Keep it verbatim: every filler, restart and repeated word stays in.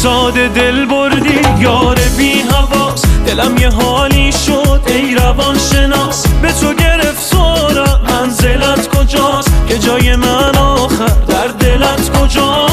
ساده دل بردی یار بی حواس، دلم یه حالی شد ای روان شناس. به تو گرفتارم منزلت کجاست، که جای من آخر در دلت کجاست.